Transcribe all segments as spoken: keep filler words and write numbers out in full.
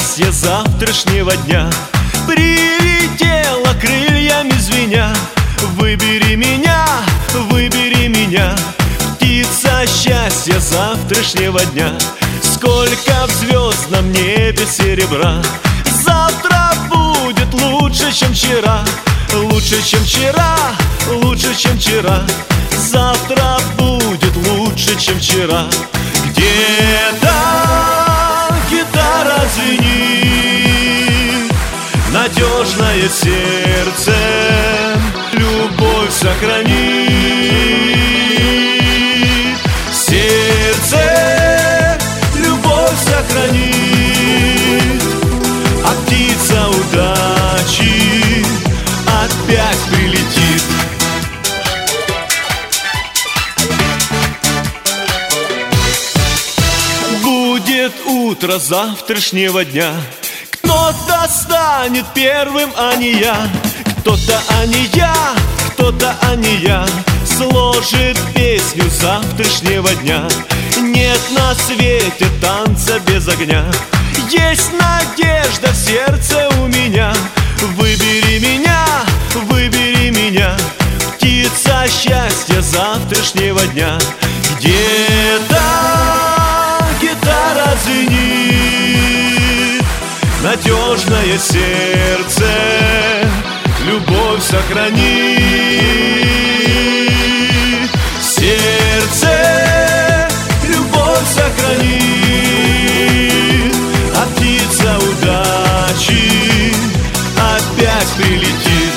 счастье завтрашнего дня прилетела крыльями звеня. Выбери меня, выбери меня, птица счастья завтрашнего дня. Сколько в звездном небе серебра, завтра будет лучше, чем вчера. Лучше, чем вчера, лучше, чем вчера. Завтра будет лучше, чем вчера. Где-то гитара звенит, надежное сердце любовь сохранит. Сердце любовь сохранит, а птица удачи опять прилетит. Будет утро завтрашнего дня, кто-то станет первым, а не я. Кто-то, а не я, кто-то, а не я, сложит песню завтрашнего дня. Нет на свете танца без огня, есть надежда в сердце у меня. Выбери меня, выбери меня, птица счастья завтрашнего дня. Где-то гитара звенит, надежное сердце любовь сохранит. Сердце любовь сохранит, а птица удачи опять прилетит.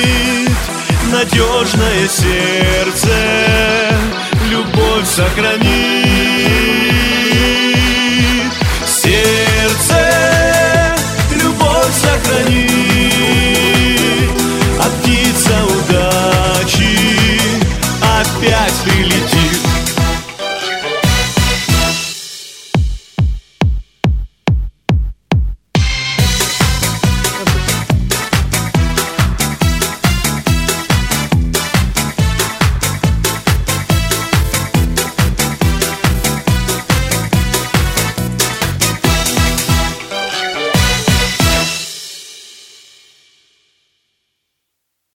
Надежное сердце любовь сохранит.